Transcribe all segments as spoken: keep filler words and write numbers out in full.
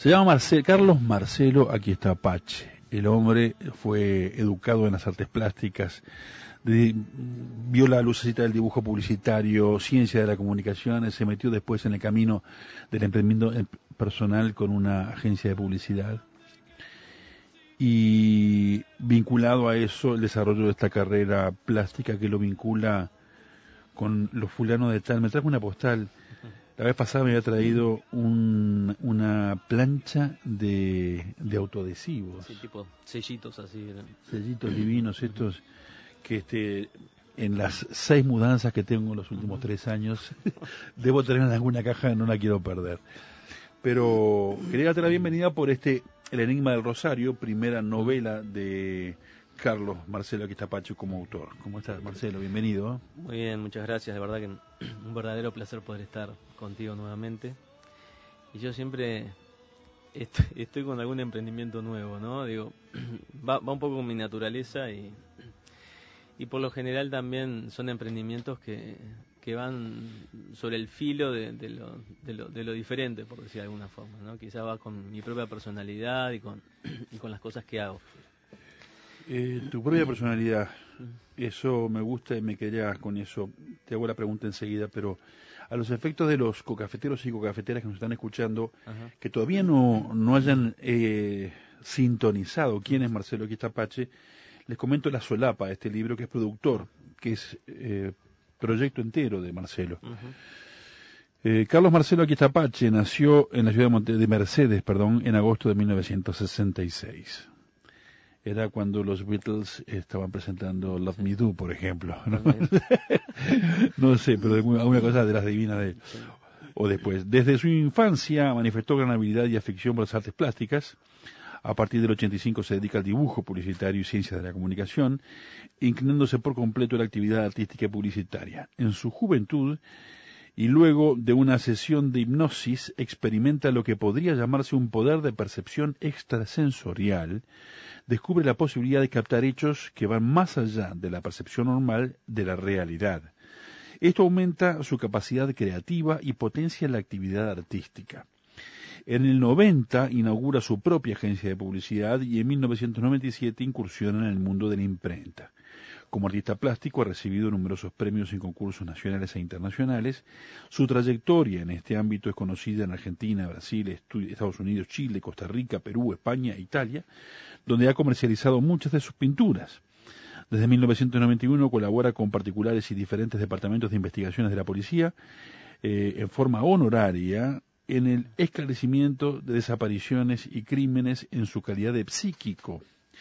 Se llama Marcel, Carlos Marcelo Aquistapache. El hombre fue educado en las artes plásticas, de, vio la lucecita del dibujo publicitario, ciencia de la comunicación, se metió después en el camino del emprendimiento personal con una agencia de publicidad. Y vinculado a eso, el desarrollo de esta carrera plástica que lo vincula con los fulanos de tal. Me trajo una postal. La vez pasada me había traído un, una plancha de, de autoadhesivos. Sí, tipo sellitos así. ¿No? Sellitos divinos estos que este en las seis mudanzas que tengo en los últimos tres años debo tener en alguna caja, no la quiero perder. Pero quería darte la bienvenida por este El Enigma del Rosario, primera novela de Carlos Marcelo Aquistapache como autor. ¿Cómo estás, Marcelo? Bienvenido. Muy bien, muchas gracias. De verdad que un verdadero placer poder estar contigo nuevamente. Y yo siempre estoy, estoy con algún emprendimiento nuevo, ¿no? Digo, va, va un poco con mi naturaleza y, y por lo general también son emprendimientos que, que van sobre el filo de, de, lo, de, lo, de lo diferente, por decir de alguna forma, ¿no? Quizá va con mi propia personalidad y con, y con las cosas que hago. Eh, tu propia personalidad, eso me gusta y me quedaría con eso. Te hago la pregunta enseguida, pero a los efectos de los cocafeteros y cocafeteras que nos están escuchando, Ajá. que todavía no, no hayan eh, sintonizado quién es Marcelo Aquistapache, les comento la solapa de este libro, que es productor, que es eh, proyecto entero de Marcelo. Uh-huh. Eh, Carlos Marcelo Aquistapache nació en la ciudad de, Monte, de Mercedes, perdón, en agosto de mil novecientos sesenta y seis. Era cuando los Beatles estaban presentando Love Me Do, por ejemplo. No, no sé, pero alguna cosa de las divinas de él. O después. Desde su infancia manifestó gran habilidad y afición por las artes plásticas. A partir del ochenta y cinco se dedica al dibujo publicitario y ciencias de la comunicación, inclinándose por completo a la actividad artística y publicitaria. En su juventud, y luego de una sesión de hipnosis, experimenta lo que podría llamarse un poder de percepción extrasensorial. Descubre la posibilidad de captar hechos que van más allá de la percepción normal de la realidad. Esto aumenta su capacidad creativa y potencia la actividad artística. En el noventa inaugura su propia agencia de publicidad y en mil novecientos noventa y siete incursiona en el mundo de la imprenta. Como artista plástico ha recibido numerosos premios en concursos nacionales e internacionales. Su trayectoria en este ámbito es conocida en Argentina, Brasil, Estados Unidos, Chile, Costa Rica, Perú, España e Italia, donde ha comercializado muchas de sus pinturas. Desde mil novecientos noventa y uno colabora con particulares y diferentes departamentos de investigaciones de la policía eh, en forma honoraria en el esclarecimiento de desapariciones y crímenes en su calidad de psíquico.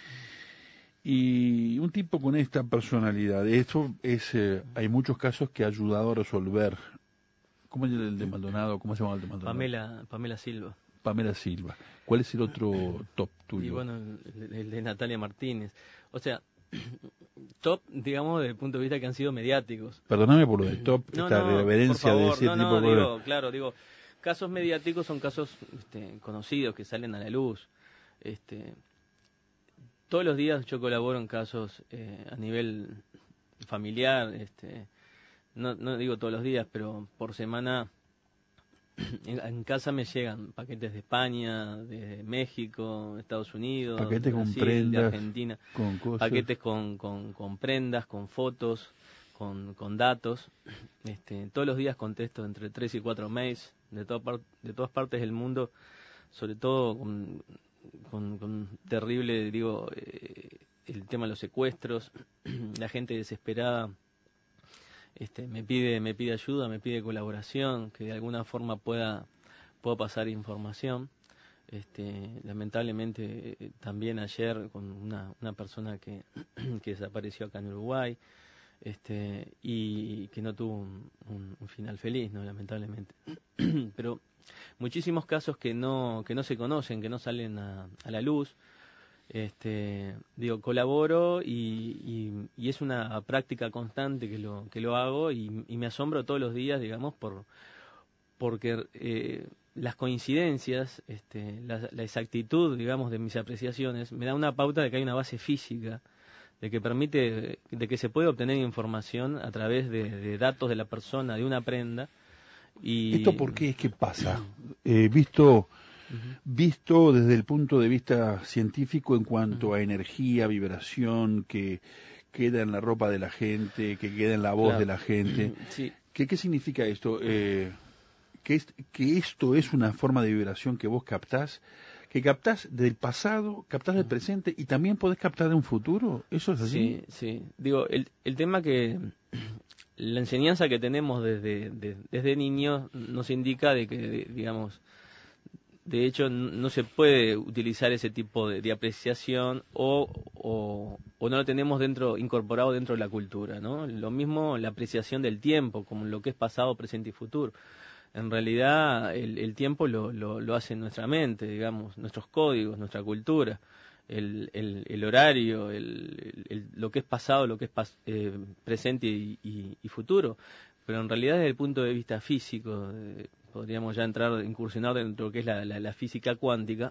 Y un tipo con esta personalidad, esto es, eh, hay muchos casos que ha ayudado a resolver. ¿Cómo es el de Maldonado? ¿Cómo se llama el de Maldonado? Pamela, Pamela Silva. Pamela Silva. ¿Cuál es el otro top tuyo? Y bueno, el, el de Natalia Martínez. O sea, top, digamos, desde el punto de vista que han sido mediáticos. Perdóname por lo de top, no, esta no, reverencia favor, de ese no, tipo no, de... digo, claro, digo, casos mediáticos son casos este, conocidos que salen a la luz. Este, todos los días yo colaboro en casos eh, a nivel familiar, este, no, no digo todos los días, pero por semana en, en casa me llegan paquetes de España, de México, Estados Unidos, paquetes de con Brasil, prendas, de Argentina, con cosas. paquetes con, con, con prendas, con fotos, con, con datos. Este, todos los días contesto entre tres y cuatro mails de, toda par, de todas partes del mundo, sobre todo con, con, con terrible, digo, eh, el tema de los secuestros, la gente desesperada. Este, me pide me pide ayuda, me pide colaboración, que de alguna forma pueda pueda pasar información. Este, lamentablemente eh, también ayer con una, una persona que, que desapareció acá en Uruguay, este, y que no tuvo un, un, un final feliz, no, lamentablemente. Pero muchísimos casos que no que no se conocen, que no salen a, a la luz. Este, digo, colaboro y, y, y es una práctica constante que lo que lo hago y, y me asombro todos los días, digamos, por porque eh, las coincidencias, este, la, la exactitud, digamos, de mis apreciaciones me da una pauta de que hay una base física, de que permite, de que se puede obtener información a través de, de datos de la persona, de una prenda. Y ¿Esto por qué es que pasa? Eh, visto uh-huh. visto desde el punto de vista científico en cuanto uh-huh. a energía, vibración, que queda en la ropa de la gente, que queda en la voz claro. de la gente. Sí. ¿Qué, qué significa esto? Eh, que, es, que esto es una forma de vibración que vos captás, que captás del pasado, captás del presente y también podés captar de un futuro. ¿Eso es así? Sí, sí. Digo, el, el tema que la enseñanza que tenemos desde, de, desde niños nos indica de que, de, digamos, de hecho no se puede utilizar ese tipo de, de apreciación o, o, o no lo tenemos dentro incorporado dentro de la cultura, ¿no? Lo mismo la apreciación del tiempo, como lo que es pasado, presente y futuro. En realidad el, el tiempo lo, lo, lo hace nuestra mente, digamos, nuestros códigos, nuestra cultura. El, el, el horario, el, el, lo que es pasado, lo que es pas, eh, presente y, y, y futuro. Pero en realidad desde el punto de vista físico, eh, podríamos ya entrar, incursionar dentro de lo que es la, la, la física cuántica,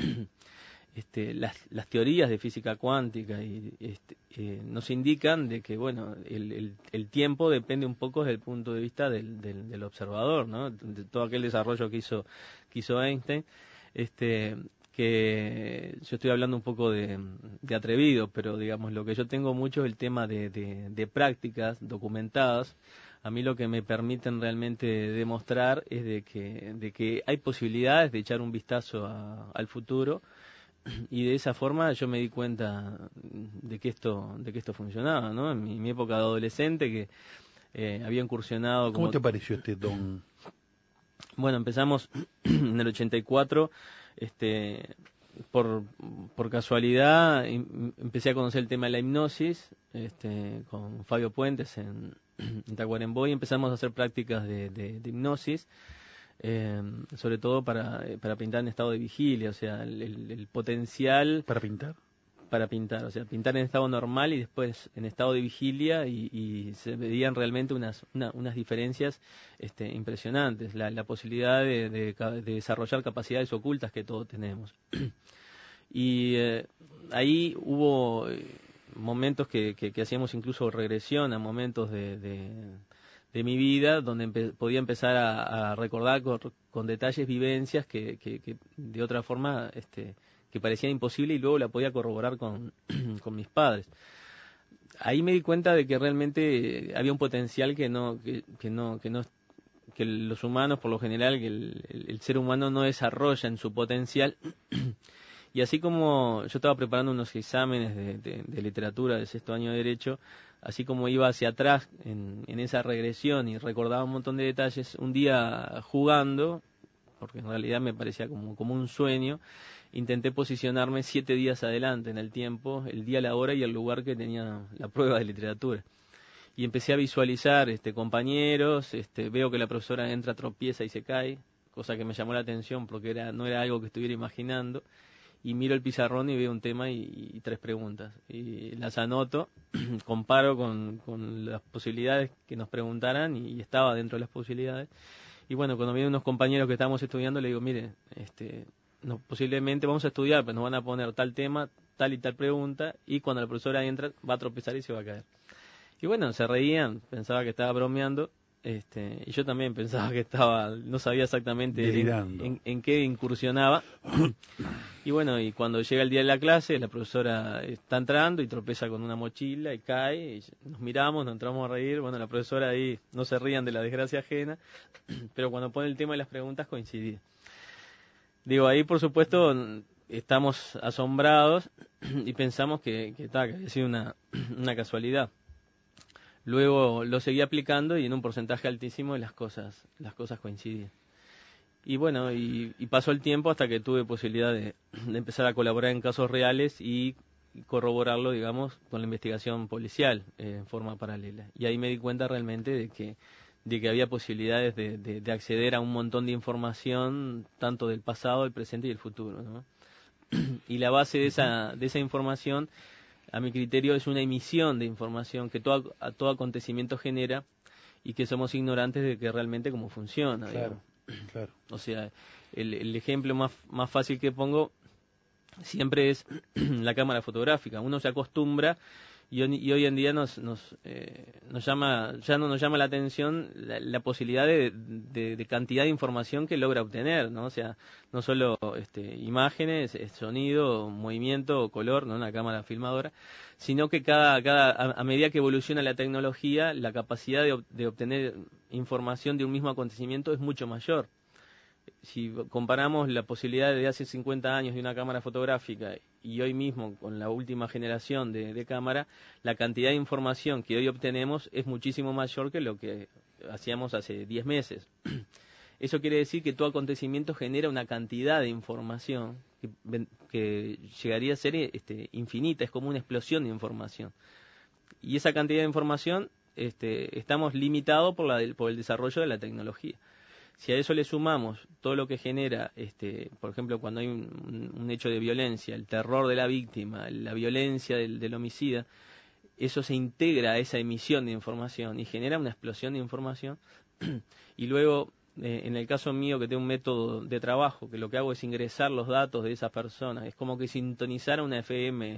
este, las, las teorías de física cuántica y, este, eh, nos indican de que bueno el, el, el tiempo depende un poco desde el punto de vista del, del, del observador, ¿no? De todo aquel desarrollo que hizo, que hizo Einstein, este que yo estoy hablando un poco de, de atrevido, pero digamos lo que yo tengo mucho es el tema de, de, de prácticas documentadas. A mí lo que me permiten realmente demostrar es de que, de que hay posibilidades de echar un vistazo a, al futuro, y de esa forma yo me di cuenta de que esto, de que esto funcionaba, ¿no? En mi, mi época de adolescente, que eh, había incursionado... ¿Cómo como... te pareció este don? Bueno, empezamos en el ochenta y cuatro, este, por, por casualidad em, empecé a conocer el tema de la hipnosis, este, con Fabio Puentes en, en Tacuarembó, y empezamos a hacer prácticas de, de, de hipnosis, eh, sobre todo para, para pintar en estado de vigilia, o sea, el, el, el potencial... ¿Para pintar? Para pintar, o sea, pintar en estado normal y después en estado de vigilia, y, y se veían realmente unas una, unas diferencias este, impresionantes, la, la posibilidad de, de, de desarrollar capacidades ocultas que todos tenemos. Y eh, ahí hubo momentos que, que, que hacíamos incluso regresión a momentos de, de, de mi vida, donde empe podía empezar a, a recordar con, con detalles vivencias que, que, que de otra forma... este que parecía imposible, y luego la podía corroborar con, con mis padres. Ahí me di cuenta de que realmente había un potencial que no, que, que no, que no, que los humanos, por lo general, que el, el, el ser humano no desarrolla en su potencial. Y así como yo estaba preparando unos exámenes de, de, de literatura de sexto año de Derecho, así como iba hacia atrás en, en esa regresión y recordaba un montón de detalles, un día jugando, porque en realidad me parecía como, como un sueño, intenté posicionarme siete días adelante en el tiempo, el día, la hora y el lugar que tenía la prueba de literatura. Y empecé a visualizar este, compañeros, este, veo que la profesora entra, tropieza y se cae, cosa que me llamó la atención porque era, no era algo que estuviera imaginando, y miro el pizarrón y veo un tema y, y tres preguntas. Y las anoto, comparo con, con las posibilidades que nos preguntaran, y, y estaba dentro de las posibilidades. Y bueno, cuando vienen unos compañeros que estábamos estudiando, le digo, mire, este... No, posiblemente vamos a estudiar, pero nos van a poner tal tema, tal y tal pregunta, y cuando la profesora entra va a tropezar y se va a caer. Y bueno, se reían, pensaba que estaba bromeando, este, y yo también pensaba que estaba, no sabía exactamente en, en, en qué incursionaba. Y bueno, y cuando llega el día de la clase, la profesora está entrando y tropeza con una mochila y cae, y nos miramos, nos entramos a reír. Bueno, la profesora ahí, no se rían de la desgracia ajena, pero cuando pone el tema de las preguntas coincidía. Digo, ahí por supuesto estamos asombrados y pensamos que, que, ta, que había sido una, una casualidad. Luego lo seguí aplicando y en un porcentaje altísimo las cosas, las cosas coincidían. Y bueno, y, y pasó el tiempo hasta que tuve posibilidad de, de empezar a colaborar en casos reales y corroborarlo, digamos, con la investigación policial eh, en forma paralela. Y ahí me di cuenta realmente de que de que había posibilidades de, de, de acceder a un montón de información, tanto del pasado, del presente y del futuro, ¿no? Y la base de esa, de esa información, a mi criterio, es una emisión de información que todo, a todo acontecimiento genera, y que somos ignorantes de que realmente cómo funciona. Claro, claro. O sea, el, el ejemplo más, más fácil que pongo siempre es la cámara fotográfica. Uno se acostumbra Y, y hoy en día nos nos, eh, nos llama ya no nos llama la atención la, la posibilidad de, de, de cantidad de información que logra obtener, ¿no? O sea, no solo este, imágenes, sonido, movimiento, color, ¿no? Una cámara filmadora, sino que cada cada a, a medida que evoluciona la tecnología, la capacidad de, de obtener información de un mismo acontecimiento es mucho mayor. Si comparamos la posibilidad de hace cincuenta años de una cámara fotográfica y hoy mismo con la última generación de, de cámara, la cantidad de información que hoy obtenemos es muchísimo mayor que lo que hacíamos hace diez meses. Eso quiere decir que todo acontecimiento genera una cantidad de información que, que llegaría a ser este, infinita, es como una explosión de información. Y esa cantidad de información este, estamos limitados por, la, por el desarrollo de la tecnología. Si a eso le sumamos todo lo que genera, este, por ejemplo, cuando hay un, un hecho de violencia, el terror de la víctima, la violencia del, del homicida, eso se integra a esa emisión de información y genera una explosión de información. Y luego, eh, en el caso mío, que tengo un método de trabajo, que lo que hago es ingresar los datos de esas personas, es como que sintonizar una F M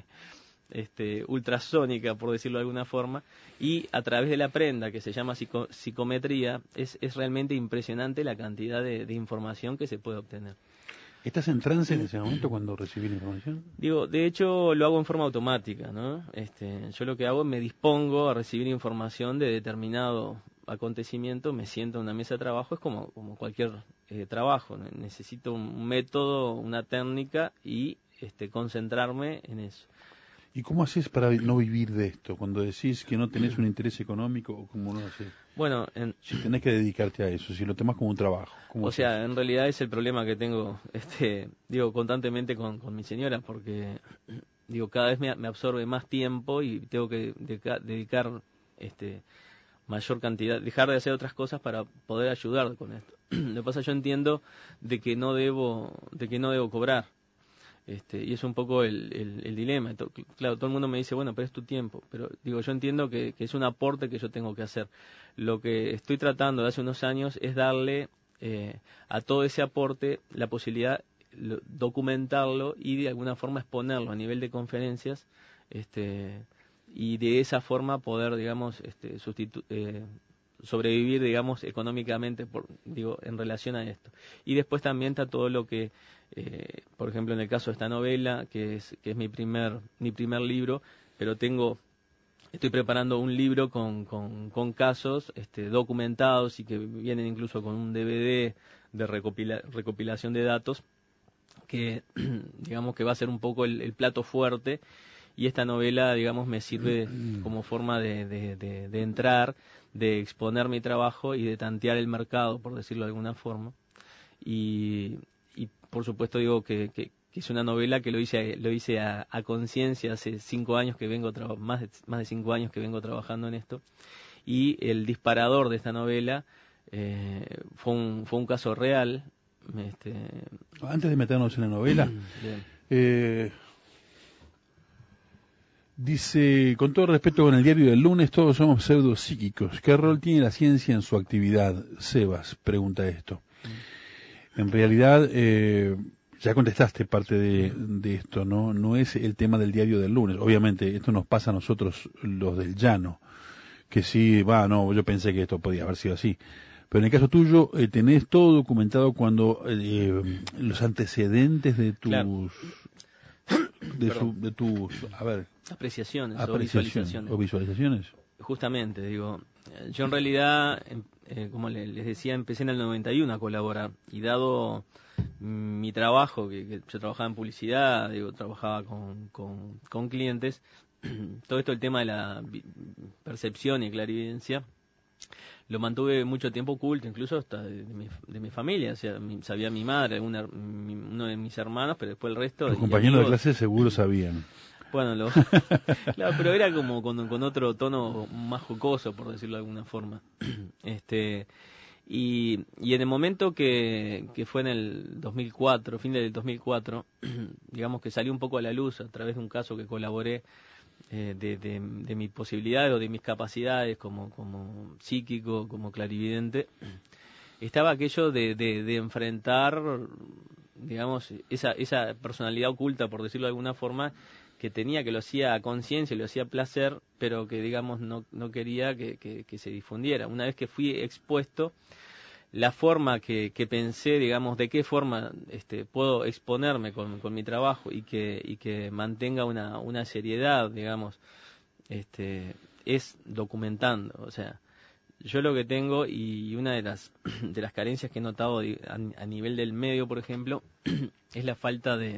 Este, ultrasónica, por decirlo de alguna forma, y a través de la prenda que se llama psico, psicometría, es, es realmente impresionante la cantidad de, de información que se puede obtener. ¿Estás en trance en ese momento cuando recibís la información? Digo, de hecho lo hago en forma automática, ¿no? Este, yo lo que hago es me dispongo a recibir información de determinado acontecimiento, me siento en una mesa de trabajo, es como, como cualquier eh, trabajo, ¿no? Necesito un método, una técnica y este, concentrarme en eso. ¿Y cómo haces para no vivir de esto? Cuando decís que no tenés un interés económico, ¿o cómo no haces? Bueno, en, si tenés que dedicarte a eso, si lo tomás como un trabajo. O haces? sea, en realidad es el problema que tengo, este, digo, constantemente con, con mi señora, porque, digo, cada vez me, me absorbe más tiempo y tengo que dedicar, dedicar este, mayor cantidad, dejar de hacer otras cosas para poder ayudar con esto. Lo que pasa, yo entiendo de que no debo, de que no debo cobrar. Este, y es un poco el, el, el dilema. Claro, todo el mundo me dice, bueno, pero es tu tiempo. Pero digo, yo entiendo que, que es un aporte que yo tengo que hacer. Lo que estoy tratando de hace unos años es darle eh, a todo ese aporte la posibilidad de documentarlo y de alguna forma exponerlo a nivel de conferencias, este, y de esa forma poder, digamos, este, sustitu eh, sobrevivir, digamos, económicamente, por, digo, en relación a esto. Y después también está todo lo que, eh, por ejemplo, en el caso de esta novela, que es que es mi primer mi primer libro, pero tengo estoy preparando un libro con con, con casos este, documentados y que vienen incluso con un D V D de recopila, recopilación de datos, que digamos que va a ser un poco el, el plato fuerte. Y esta novela, digamos, me sirve como forma de, de, de, de entrar, de exponer mi trabajo y de tantear el mercado, por decirlo de alguna forma. Y, y por supuesto digo que, que, que es una novela que lo hice, lo hice a, a conciencia hace cinco años que vengo, más de, más de cinco años que vengo trabajando en esto. Y el disparador de esta novela eh, fue, un, fue un caso real. Este... Antes de meternos en la novela, eh, dice, con todo respeto con el diario del lunes, todos somos pseudopsíquicos. ¿Qué rol tiene la ciencia en su actividad? Sebas pregunta esto. En realidad, eh, ya contestaste parte de, de esto, ¿no? No es el tema del diario del lunes. Obviamente, esto nos pasa a nosotros, los del llano, que sí, va, no, yo pensé que esto podía haber sido así. Pero en el caso tuyo, eh, tenés todo documentado cuando eh, los antecedentes de tus... Claro. De, su, de tus, a ver, apreciaciones, apreciaciones o visualizaciones. O visualizaciones. Justamente, digo, yo en realidad, eh, como les decía, empecé en el noventa y uno a colaborar, y dado mi trabajo, que, que yo trabajaba en publicidad, digo, trabajaba con, con, con clientes, todo esto, el tema de la percepción y clarividencia, lo mantuve mucho tiempo oculto, incluso hasta de, de, mi, de mi familia. O sea, mi, sabía mi madre, una, mi, uno de mis hermanos, pero después el resto... Los compañeros amigos, de clase seguro sabían. Bueno, lo, claro, pero era como con, con otro tono más jocoso, por decirlo de alguna forma. este y, y en el momento que, que fue en el dos mil cuatro, fin del dos mil cuatro, digamos que salió un poco a la luz a través de un caso que colaboré, Eh, de, de, de mis posibilidades o de mis capacidades como, como psíquico, como clarividente, estaba aquello de, de, de enfrentar, digamos, esa, esa personalidad oculta, por decirlo de alguna forma, que tenía, que lo hacía a conciencia, lo hacía a placer, pero que, digamos, no, no quería que, que, que se difundiera. Una vez que fui expuesto, la forma que, que pensé, digamos, de qué forma este, puedo exponerme con, con mi trabajo y que, y que mantenga una, una seriedad, digamos, este, es documentando. O sea, yo lo que tengo, y una de las, de las carencias que he notado a, a nivel del medio, por ejemplo, es la falta de...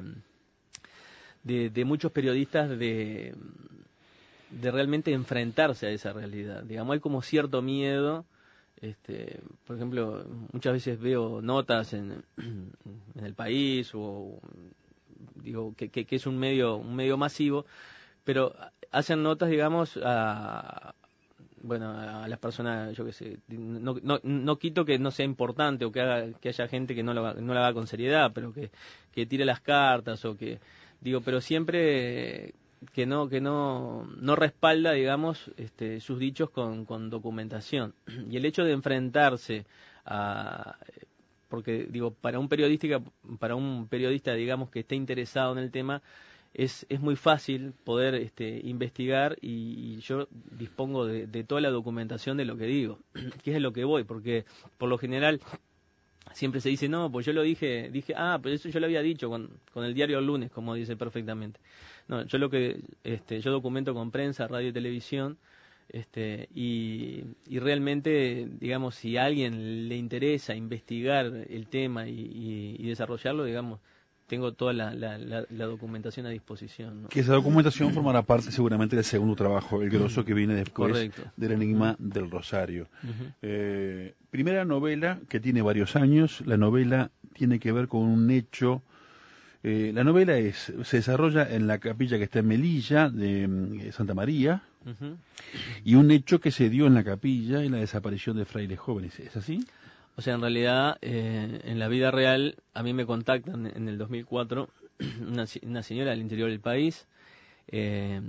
De, de muchos periodistas de, de realmente enfrentarse a esa realidad. Digamos, hay como cierto miedo. Este, por ejemplo, muchas veces veo notas en, en El País o digo que, que, que es un medio un medio masivo, pero hacen notas, digamos, a bueno a las personas, yo qué sé, no, no, no quito que no sea importante o que haga, que haya gente que no lo no la haga con seriedad, pero que, que tire las cartas o que digo, pero siempre que no que no no respalda, digamos, este, sus dichos con, con documentación. Y el hecho de enfrentarse a, porque digo, para un periodista para un periodista, digamos, que esté interesado en el tema, es es muy fácil poder este, investigar, y, y yo dispongo de, de toda la documentación de lo que digo, que es lo que voy, porque por lo general siempre se dice, no, pues yo lo dije, dije, ah, pero eso yo lo había dicho con, con el diario El Lunes, como dice perfectamente. No, yo lo que, este, yo documento con prensa, radio y televisión, este, y, y realmente, digamos, si a alguien le interesa investigar el tema y, y, y desarrollarlo, digamos, tengo toda la, la, la, la documentación a disposición, ¿no? Que esa documentación formará parte seguramente del segundo trabajo, el grosso que viene después. Correcto. Del Enigma uh-huh. del Rosario. Uh-huh. Eh, primera novela que tiene varios años. La novela tiene que ver con un hecho. Eh, la novela es se desarrolla en la capilla que está en Melilla, de, de Santa María, uh-huh. y un hecho que se dio en la capilla y la desaparición de frailes jóvenes. ¿Es así? O sea, en realidad, eh, en la vida real, a mí me contactan en el dos mil cuatro una, una señora del interior del país, eh,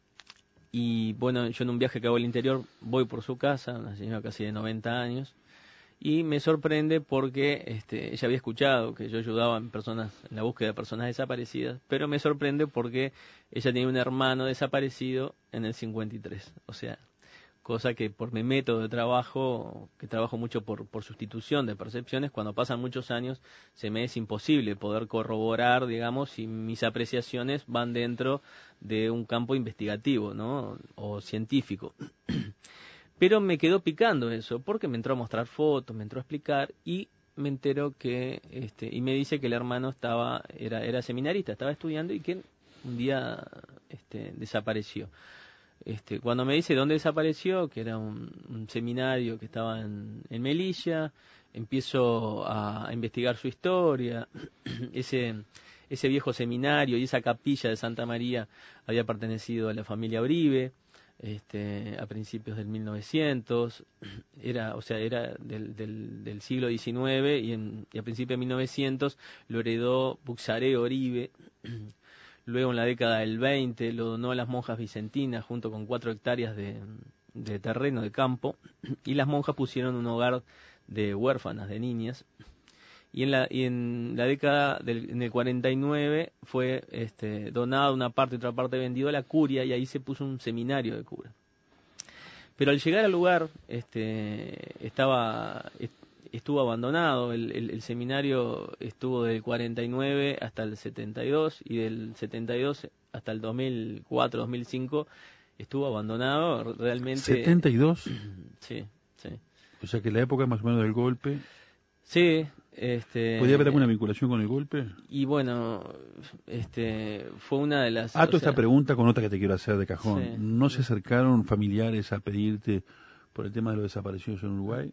y bueno, yo en un viaje que hago al interior voy por su casa, una señora casi de noventa años, y me sorprende porque este, ella había escuchado que yo ayudaba en personas en la búsqueda de personas desaparecidas, pero me sorprende porque ella tenía un hermano desaparecido en el cincuenta y tres, o sea, cosa que por mi método de trabajo, que trabajo mucho por, por sustitución de percepciones, cuando pasan muchos años se me es imposible poder corroborar, digamos, si mis apreciaciones van dentro de un campo investigativo, ¿no? O científico. Pero me quedó picando eso, porque me entró a mostrar fotos, me entró a explicar, y me entero que, este, y me dice que el hermano estaba, era, era seminarista, estaba estudiando, y que un día este, desapareció. Este, cuando me dice dónde desapareció, que era un, un seminario que estaba en, en Melilla, empiezo a, a investigar su historia. ese, ese viejo seminario y esa capilla de Santa María había pertenecido a la familia Uribe, este, a principios del mil novecientos, era, o sea, era del, del, del siglo diecinueve, y, en, y a principios de mil novecientos lo heredó Buxaré Uribe. Luego, en la década del veinte, lo donó a las monjas vicentinas junto con cuatro hectáreas de, de terreno, de campo, y las monjas pusieron un hogar de huérfanas, de niñas. Y en la, y en la década del en el cuarenta y nueve fue este, donada una parte y otra parte vendido a la curia, y ahí se puso un seminario de cura. Pero al llegar al lugar, este, estaba... estuvo abandonado, el, el, el seminario estuvo del cuarenta y nueve hasta el setenta y dos, y del setenta y dos hasta el dos mil cuatro, dos mil cinco estuvo abandonado realmente. ¿setenta y dos? Sí, sí. O sea que la época más o menos del golpe. Sí, este... ¿Podía haber alguna vinculación con el golpe? Y bueno, este, fue una de las... Ah, toda esta pregunta con otra que te quiero hacer de cajón. Sí, ¿No sí. se acercaron familiares a pedirte por el tema de los desaparecidos en Uruguay?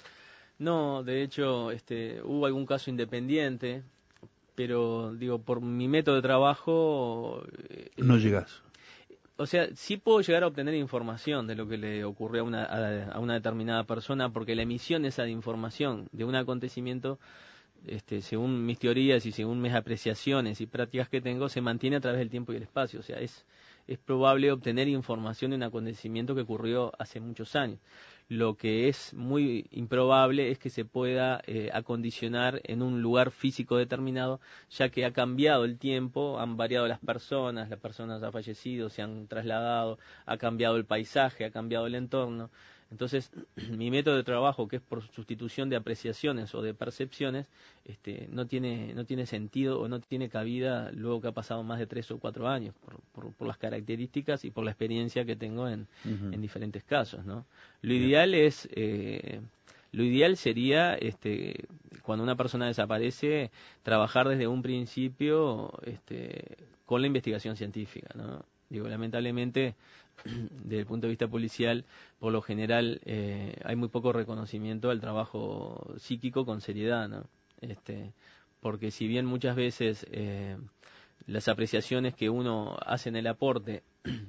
No, de hecho, este, hubo algún caso independiente, pero digo, por mi método de trabajo... Eh, no llegás. O sea, sí puedo llegar a obtener información de lo que le ocurrió a una, a, a una determinada persona, porque la emisión esa de información de un acontecimiento, este, según mis teorías y según mis apreciaciones y prácticas que tengo, se mantiene a través del tiempo y el espacio. O sea, es, es probable obtener información de un acontecimiento que ocurrió hace muchos años. lo que es muy improbable es que se pueda eh, acondicionar en un lugar físico determinado, ya que ha cambiado el tiempo, han variado las personas, las personas han fallecido, se han trasladado, ha cambiado el paisaje, ha cambiado el entorno. Entonces, mi método de trabajo, que es por sustitución de apreciaciones o de percepciones, este, no tiene no tiene sentido o no tiene cabida luego que ha pasado más de tres o cuatro años, por, por, por las características y por la experiencia que tengo en, uh-huh. en diferentes casos, ¿no? Lo ideal Bien. es, eh, lo ideal sería, este, cuando una persona desaparece, trabajar desde un principio, este, con la investigación científica, ¿no? Digo, lamentablemente, desde el punto de vista policial, por lo general eh, hay muy poco reconocimiento al trabajo psíquico con seriedad, ¿no? Este, porque si bien muchas veces eh, las apreciaciones que uno hace en el aporte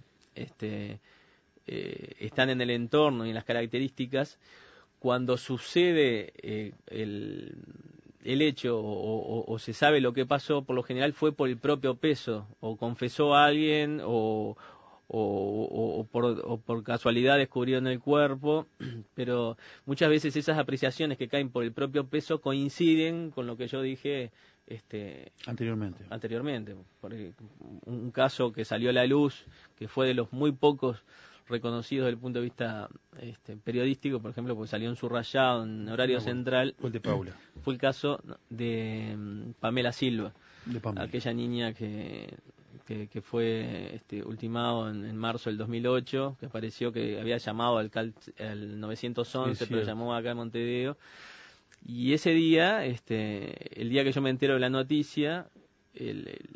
este, eh, están en el entorno y en las características, cuando sucede eh, el... el hecho o, o, o se sabe lo que pasó, por lo general fue por el propio peso, o confesó a alguien, o, o, o, o, por, o por casualidad descubrió en el cuerpo, pero muchas veces esas apreciaciones que caen por el propio peso coinciden con lo que yo dije este, anteriormente. anteriormente. Por un caso que salió a la luz, que fue de los muy pocos reconocidos desde el punto de vista este, periodístico, por ejemplo, porque salió en Subrayado, en horario no, bueno, central. Fue el de Paula. Fue el caso de um, Pamela Silva, de Pamela. Aquella niña que, que, que fue este, ultimado en, en marzo del dos mil ocho, que apareció que había llamado al, cal, al nueve once, sí, pero llamó acá en Montevideo. Y ese día, este, el día que yo me entero de la noticia, el, el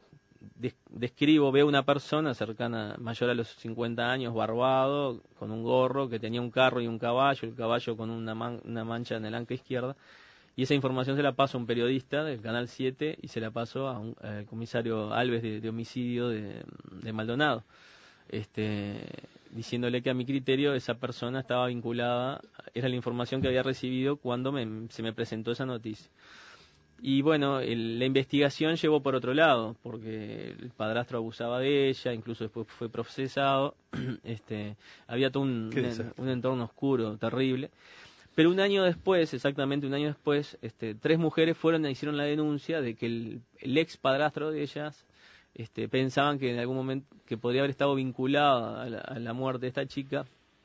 describo, veo una persona cercana, mayor a los cincuenta años, barbado, con un gorro, que tenía un carro y un caballo, el caballo con una, man, una mancha en el ancla izquierda, y esa información se la paso a un periodista del Canal siete y se la paso a un, al comisario Alves de, de homicidio de, de Maldonado, este, diciéndole que a mi criterio esa persona estaba vinculada, era la información que había recibido cuando me, se me presentó esa noticia. Y bueno, el, la investigación llevó por otro lado, porque el padrastro abusaba de ella, incluso después fue procesado, este, había todo un, un, un entorno oscuro, terrible. Pero un año después, exactamente un año después, este, tres mujeres fueron e hicieron la denuncia de que el, el ex padrastro de ellas este, pensaban que en algún momento que podría haber estado vinculado a la, a la muerte de esta chica,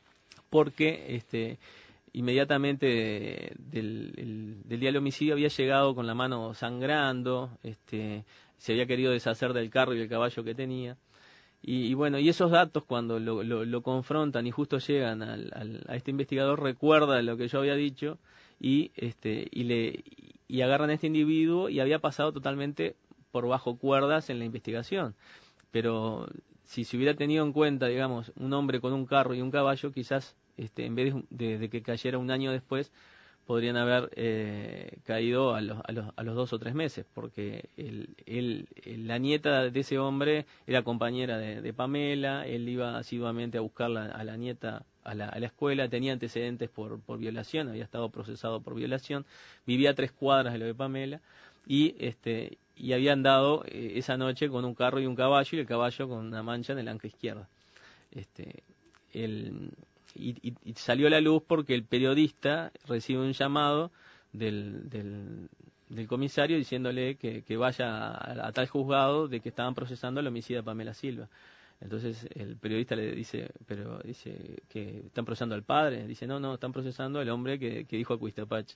porque este inmediatamente del, el, del día del homicidio había llegado con la mano sangrando, este, se había querido deshacer del carro y del caballo que tenía. Y, y bueno, y esos datos cuando lo, lo, lo confrontan y justo llegan al, al, a este investigador, recuerda lo que yo había dicho y, este, y, le, y agarran a este individuo y había pasado totalmente por bajo cuerdas en la investigación. Pero si se hubiera tenido en cuenta, digamos, un hombre con un carro y un caballo, quizás Este, en vez de, de, de que cayera un año después, podrían haber eh, caído a los, a, los, a los dos o tres meses, porque el, el, el, la nieta de ese hombre era compañera de, de Pamela, él iba asiduamente a buscarla a la nieta a la, a la escuela, tenía antecedentes por, por violación, había estado procesado por violación, vivía a tres cuadras de lo de Pamela, y este y había andado eh, esa noche con un carro y un caballo, y el caballo con una mancha en el ancla izquierda. Este, el... Y, y, y salió a la luz porque el periodista recibe un llamado del, del, del comisario diciéndole que, que vaya a, a tal juzgado de que estaban procesando al homicida de Pamela Silva. Entonces el periodista le dice, pero dice que están procesando al padre. Dice, no, no, están procesando al hombre que, que dijo Acuistapache.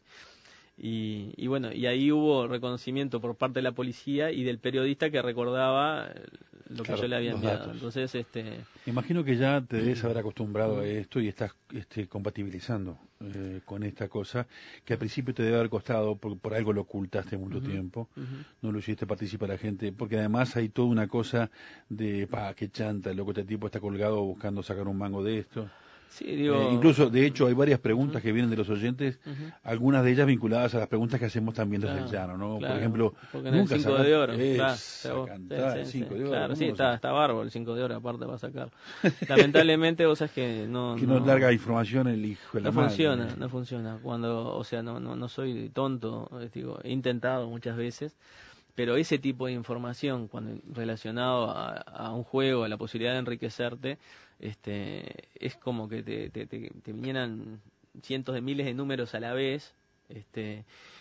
Y, y bueno, y ahí hubo reconocimiento por parte de la policía y del periodista que recordaba lo que claro, yo le había enviado. Datos. Entonces, este... Imagino que ya te debes haber acostumbrado a esto y estás este, compatibilizando eh, con esta cosa que al principio te debe haber costado, porque por algo lo ocultaste mucho uh-huh, tiempo, uh-huh. no lo hiciste participar a la gente, porque además hay toda una cosa de, pa, qué chanta, loco, este tipo está colgado buscando sacar un mango de esto. Sí, digo... eh, incluso, de hecho, hay varias preguntas uh-huh. que vienen de los oyentes, uh-huh. algunas de ellas vinculadas a las preguntas que hacemos también desde claro, el llano, ¿no? Claro, por ejemplo, nunca el cinco de oro, es, claro, cantar, sí, sí, cinco sí, de oro. Claro, sí, está, está bárbaro el cinco de oro, aparte va a sacar. Lamentablemente, vos sabés que no... Que no, no larga información el hijo de la No madre. funciona, no funciona. Cuando, o sea, no, no, no soy tonto, digo, he intentado muchas veces, pero ese tipo de información, cuando relacionado a, a un juego, a la posibilidad de enriquecerte, este, es como que te, te, te, te vinieran cientos de miles de números a la vez, este,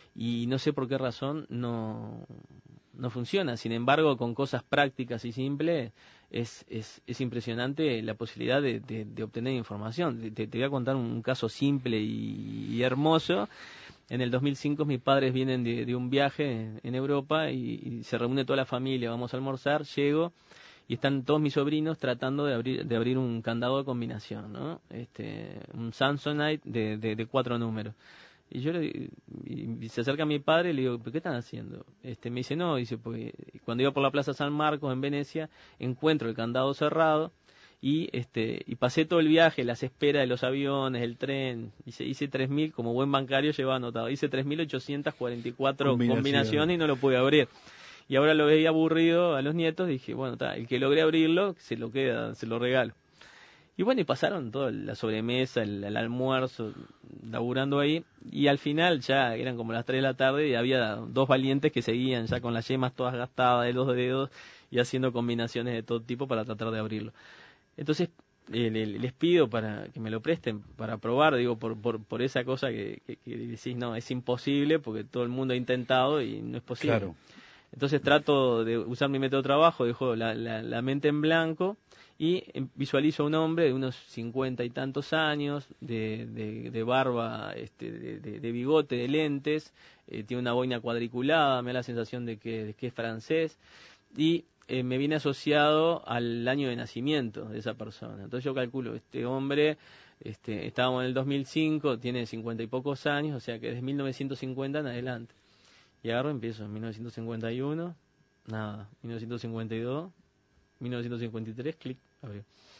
y no sé por qué razón no, no funciona. Sin embargo, con cosas prácticas y simples, es, es, es impresionante la posibilidad de, de, de obtener información. Te, te voy a contar un caso simple y, y hermoso. En el dos mil cinco mis padres vienen de, de un viaje en, en Europa y, y se reúne toda la familia, vamos a almorzar, llego y están todos mis sobrinos tratando de abrir de abrir un candado de combinación, ¿no? Este, un Samsonite de, de, de cuatro números. Y yo le, y se acerca a mi padre y le digo, ¿pero qué están haciendo? Este, me dice, no, dice, porque cuando iba por la Plaza San Marcos en Venecia, encuentro el candado cerrado y este y pasé todo el viaje, las esperas de los aviones, el tren, hice, hice tres mil, como buen bancario llevaba anotado, hice tres mil ochocientas cuarenta y cuatro Combinación. combinaciones y no lo pude abrir. Y ahora lo veía aburrido a los nietos, dije, bueno, ta, el que logré abrirlo, se lo queda, se lo regalo. Y bueno, y pasaron toda la sobremesa, el, el almuerzo, laburando ahí, y al final ya eran como las tres de la tarde y había dos valientes que seguían ya con las yemas todas gastadas de los dedos y haciendo combinaciones de todo tipo para tratar de abrirlo. Entonces eh, les pido para que me lo presten para probar, digo, por por, por esa cosa que, que, que decís, no, es imposible porque todo el mundo ha intentado y no es posible. Claro. Entonces trato de usar mi método de trabajo, dejo la, la, la mente en blanco y visualizo a un hombre de unos cincuenta y tantos años, de, de, de barba, este, de, de, de bigote, de lentes, eh, tiene una boina cuadriculada, me da la sensación de que, de que es francés y eh, me viene asociado al año de nacimiento de esa persona. Entonces yo calculo, este hombre, este, estábamos en el dos mil cinco, tiene cincuenta y pocos años, o sea que desde mil novecientos cincuenta en adelante. Y agarro, empiezo en mil novecientos cincuenta y uno, nada, mil novecientos cincuenta y dos, mil novecientos cincuenta y tres, clic, abrió.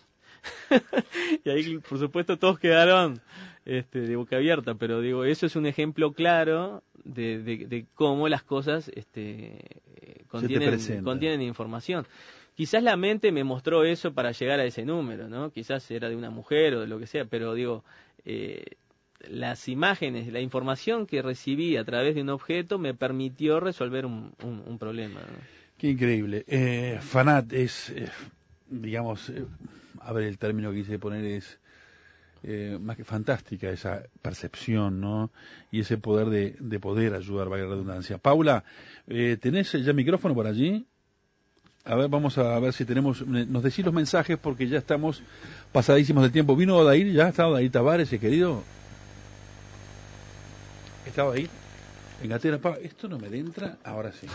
Y ahí, por supuesto, todos quedaron este, de boca abierta, pero digo, eso es un ejemplo claro de, de, de cómo las cosas este, contienen, contienen información. Quizás la mente me mostró eso para llegar a ese número, ¿no? Quizás era de una mujer o de lo que sea, pero digo, eh, las imágenes, la información que recibí a través de un objeto me permitió resolver un, un, un problema, ¿no? Qué increíble. Eh, Fanat es, eh, digamos, eh, a ver, el término que quise poner es eh, más que fantástica esa percepción, ¿no? Y ese poder de, de poder ayudar, valga la redundancia. Paula, eh, ¿tenés ya micrófono por allí? A ver, vamos a ver si tenemos, nos decís los mensajes porque ya estamos pasadísimos del tiempo. ¿Vino Odair ya? ¿Está Odair Tavares, ese querido? ¿Estaba ahí? En Gatera, pa, esto no me entra, ahora sí.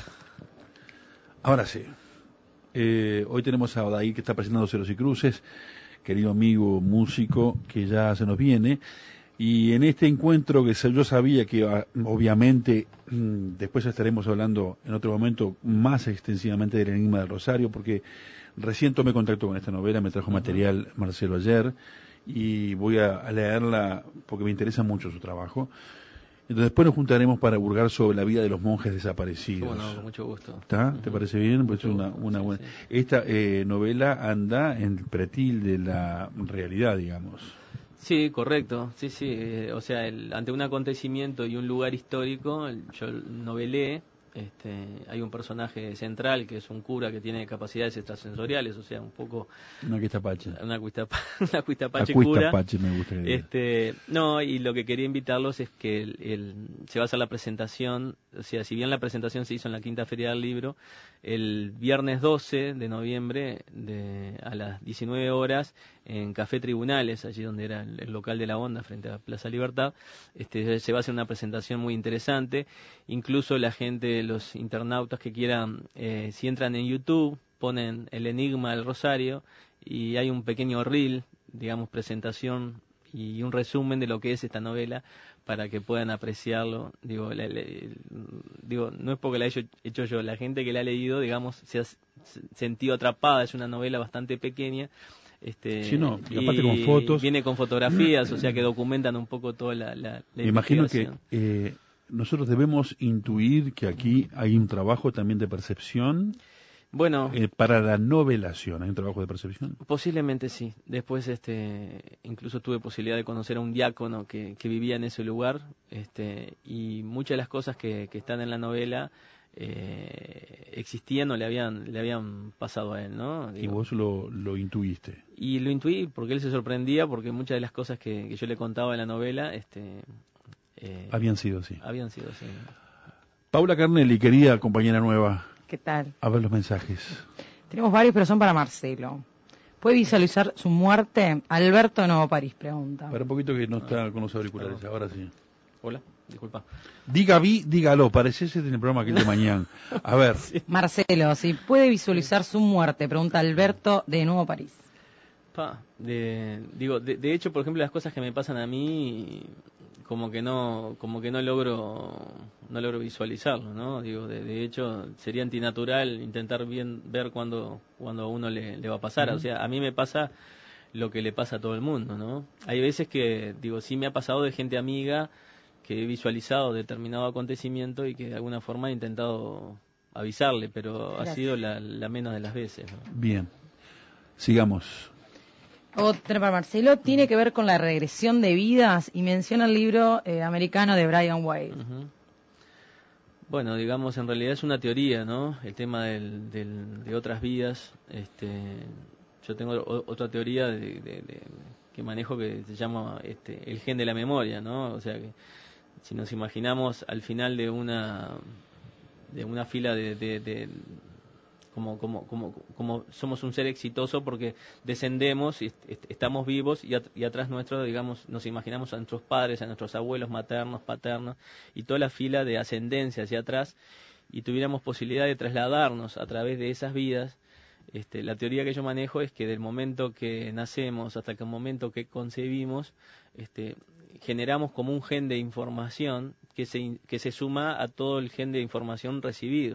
Ahora sí. Eh, hoy tenemos a Odair que está presentando Ceros y Cruces, querido amigo músico que ya se nos viene. Y en este encuentro que yo sabía que obviamente después estaremos hablando en otro momento más extensivamente del Enigma del Rosario, porque recién tomé contacto con esta novela, me trajo uh-huh. material Marcelo ayer y voy a leerla porque me interesa mucho su trabajo. Entonces después nos juntaremos para hurgar sobre la vida de los monjes desaparecidos. Bueno, con mucho gusto. ¿Está? ¿Te parece bien? Pues es una, una sí, buena... sí. Esta eh, novela anda en el pretil de la realidad, digamos. Sí, correcto. Sí, sí. Eh, o sea, el, ante un acontecimiento y un lugar histórico, el, yo novelé. Este, hay un personaje central que es un cura que tiene capacidades extrasensoriales, o sea, un poco una quistapache, una cuistapache, una cuistapache cura. Me gusta este, no, y lo que quería invitarlos es que el, el, se va a hacer la presentación, o sea, si bien la presentación se hizo en la Quinta Feria del Libro, el viernes doce de noviembre de, a las diecinueve horas en Café Tribunales, allí donde era el, el local de la Onda frente a Plaza Libertad, este, se va a hacer una presentación muy interesante. Incluso la gente, los internautas que quieran, eh, si entran en YouTube, ponen el Enigma del Rosario y hay un pequeño reel, digamos, presentación y un resumen de lo que es esta novela para que puedan apreciarlo. Digo, la, la, digo no es porque la he hecho yo, la gente que la ha leído, digamos, se ha sentido atrapada. Es una novela bastante pequeña. Este, sí, no, y aparte con fotos. Viene con fotografías, o sea que documentan un poco toda la, la, la imagino que eh, nosotros debemos intuir que aquí hay un trabajo también de percepción. Bueno, eh, para la novelación, ¿hay un trabajo de percepción? Posiblemente sí. Después, este, incluso tuve posibilidad de conocer a un diácono que, que vivía en ese lugar, este, y muchas de las cosas que, que están en la novela eh, existían o le habían le habían pasado a él, ¿no? Digo, y vos lo, lo intuiste. Y lo intuí porque él se sorprendía, porque muchas de las cosas que, que yo le contaba en la novela este, eh, habían sido así. Habían sido así. Paula Carnelli, querida compañera nueva. ¿Qué tal? A ver los mensajes. Tenemos varios, pero son para Marcelo. ¿Puede visualizar su muerte? Alberto de Nuevo París pregunta. Para un poquito que no está con los auriculares, ahora sí. Hola, disculpa. Diga vi, dígalo, parece ese en el programa aquel de mañana. A ver. Sí. Marcelo, si puede visualizar su muerte, pregunta Alberto de Nuevo París. Pa, de, digo, de, de hecho, por ejemplo, las cosas que me pasan a mí, como que no, como que no logro, no logro visualizarlo, ¿no? Digo, de, de hecho, sería antinatural intentar bien ver cuándo, cuando a uno le, le va a pasar. Uh-huh. O sea, a mí me pasa lo que le pasa a todo el mundo, ¿no? Hay veces que, digo, sí me ha pasado de gente amiga que he visualizado determinado acontecimiento y que de alguna forma he intentado avisarle, pero Gracias. ha sido la, la menos de las veces, ¿no? Bien, sigamos. Otra para Marcelo, tiene que ver con la regresión de vidas y menciona el libro eh, americano de Brian Weiss. Uh-huh. Bueno, digamos, en realidad es una teoría, ¿no? El tema del, del, de otras vidas. Este, yo tengo o, otra teoría de, de, de, que manejo que se llama este, el gen de la memoria, ¿no? O sea, que si nos imaginamos al final de una de una fila de, de, de Como, como, como, como somos un ser exitoso porque descendemos y est- estamos vivos y, at- y atrás nuestro, digamos, nos imaginamos a nuestros padres, a nuestros abuelos maternos, paternos y toda la fila de ascendencia hacia atrás y tuviéramos posibilidad de trasladarnos a través de esas vidas. Este, la teoría que yo manejo es que del momento que nacemos hasta el momento que concebimos, este, generamos como un gen de información que se, que se suma a todo el gen de información recibido.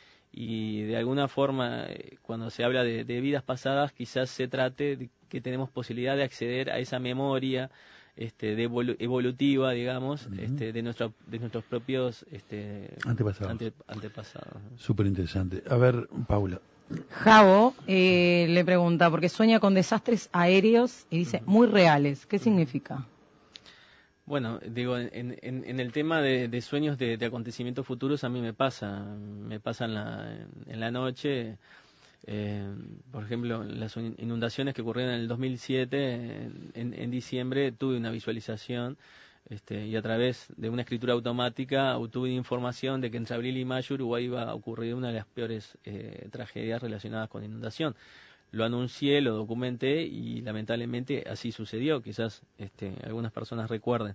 Y de alguna forma, cuando se habla de, de vidas pasadas, quizás se trate de que tenemos posibilidad de acceder a esa memoria este, de evolu- evolutiva, digamos, uh-huh. este, de, nuestro, de nuestros propios este, antepasados. Ante, antepasados. Súper interesante. A ver, Paula. Javo eh, le pregunta, porque sueña con desastres aéreos y dice, uh-huh. muy reales. ¿Qué significa? Bueno, digo, en, en, en el tema de, de sueños de, de acontecimientos futuros a mí me pasa, me pasa en la, en la noche, eh, por ejemplo, las inundaciones que ocurrieron en el dos mil siete, en, en diciembre tuve una visualización este, y a través de una escritura automática obtuve información de que entre abril y mayo Uruguay iba a ocurrir una de las peores eh, tragedias relacionadas con inundación. Lo anuncié, lo documenté y lamentablemente así sucedió. Quizás este, algunas personas recuerden.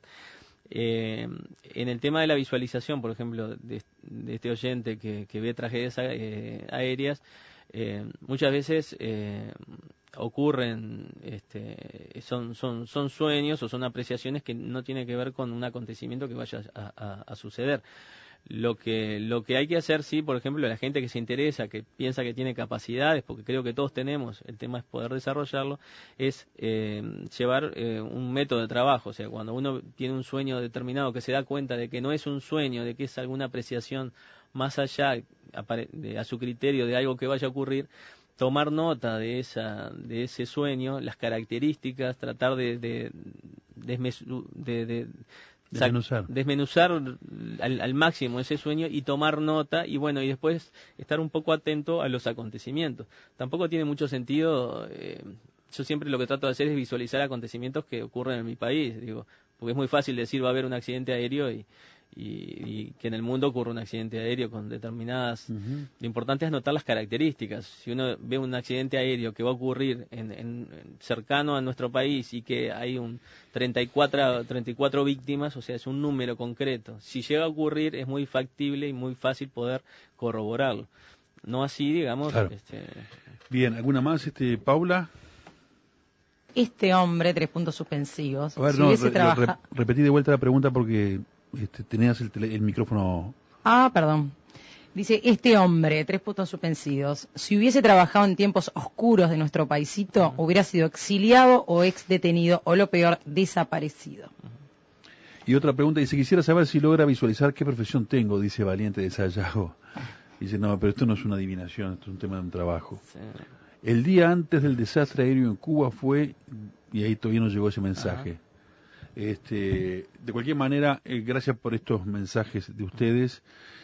Eh, en el tema de la visualización, por ejemplo, de, de este oyente que, que ve tragedias eh, aéreas, eh, muchas veces eh, ocurren, este, son, son, son sueños o son apreciaciones que no tienen que ver con un acontecimiento que vaya a, a, a suceder. Lo que lo que hay que hacer, sí, por ejemplo, la gente que se interesa, que piensa que tiene capacidades, porque creo que todos tenemos, el tema es poder desarrollarlo, es eh, llevar eh, un método de trabajo. O sea, cuando uno tiene un sueño determinado, que se da cuenta de que no es un sueño, de que es alguna apreciación más allá, de, a su criterio, de algo que vaya a ocurrir, tomar nota de esa de ese sueño, las características, tratar de de, de, de, de Desmenuzar. desmenuzar al, al máximo ese sueño y tomar nota y bueno, y después estar un poco atento a los acontecimientos. Tampoco tiene mucho sentido, eh, yo siempre lo que trato de hacer es visualizar acontecimientos que ocurren en mi país, digo, porque es muy fácil decir va a haber un accidente aéreo y, y, y que en el mundo ocurre un accidente aéreo con determinadas... Uh-huh. Lo importante es notar las características. Si uno ve un accidente aéreo que va a ocurrir en, en, en cercano a nuestro país y que hay un treinta y cuatro víctimas, o sea, es un número concreto. Si llega a ocurrir es muy factible y muy fácil poder corroborarlo. No así, digamos... Claro. Este... Bien, ¿alguna más, este, Paula? Este hombre, tres puntos suspensivos. A ver, si no, hubiese re, trabaja... re, repetí de vuelta la pregunta porque este, tenías el, tele, el micrófono... Ah, perdón. Dice, este hombre, tres puntos suspensivos, si hubiese trabajado en tiempos oscuros de nuestro paisito, uh-huh. hubiera sido exiliado o ex detenido o lo peor, desaparecido. Uh-huh. Y otra pregunta, dice, quisiera saber si logra visualizar qué profesión tengo, dice Valiente de Sayago. Dice, no, pero esto no es una adivinación, esto es un tema de un trabajo. Sí. El día antes del desastre aéreo en Cuba fue, y ahí todavía no llegó ese mensaje. Uh-huh. Este, de cualquier manera, eh, gracias por estos mensajes de ustedes.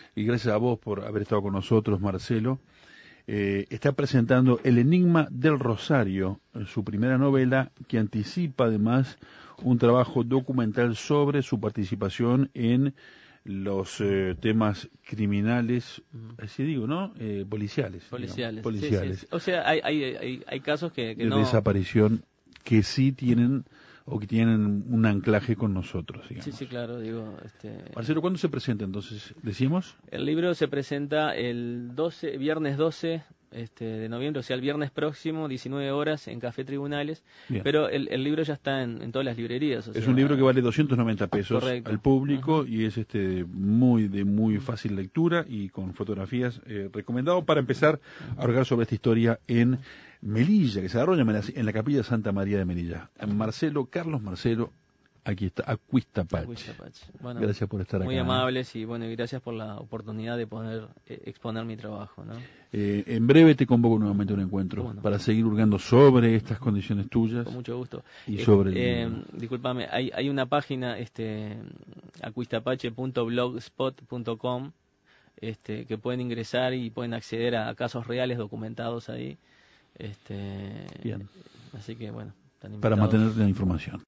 y gracias a vos por haber estado con nosotros, Marcelo. Eh, está presentando El Enigma del Rosario, su primera novela, que anticipa además un trabajo documental sobre su participación en los eh, temas criminales, así digo, ¿no? Eh, policiales. Policiales. Digamos, policiales. Sí, sí, sí. O sea, hay, hay, hay, hay casos que, que de no... desaparición que sí tienen o que tienen un anclaje con nosotros, digamos. Sí, sí, claro, digo... Este... Marcelo, ¿cuándo se presenta entonces? ¿Decíamos? El libro se presenta el doce, viernes doce este, de noviembre, o sea, el viernes próximo, diecinueve horas, en Café Tribunales. Bien. Pero el, el libro ya está en, en todas las librerías. O es sea, un libro que vale doscientos noventa pesos correcto. Al público. Uh-huh. Y es este muy de muy Uh-huh. fácil lectura y con fotografías, eh, recomendado para empezar a hablar sobre esta historia en Melilla, que se desarrolla en la Capilla de Santa María de Melilla. Marcelo, Carlos Marcelo, aquí está, Acuistapache. Bueno, gracias por estar muy acá. Muy amables y bueno, y gracias por la oportunidad de poder eh, exponer mi trabajo, ¿no? Eh, en breve te convoco nuevamente a un encuentro bueno. para seguir hurgando sobre estas condiciones tuyas. Con mucho gusto. Y eh, sobre eh, el... Discúlpame, hay, hay una página, este, acuistapache punto blogspot punto com, este, que pueden ingresar y pueden acceder a casos reales documentados ahí. Este, Bien. Así que bueno, para mantener la información.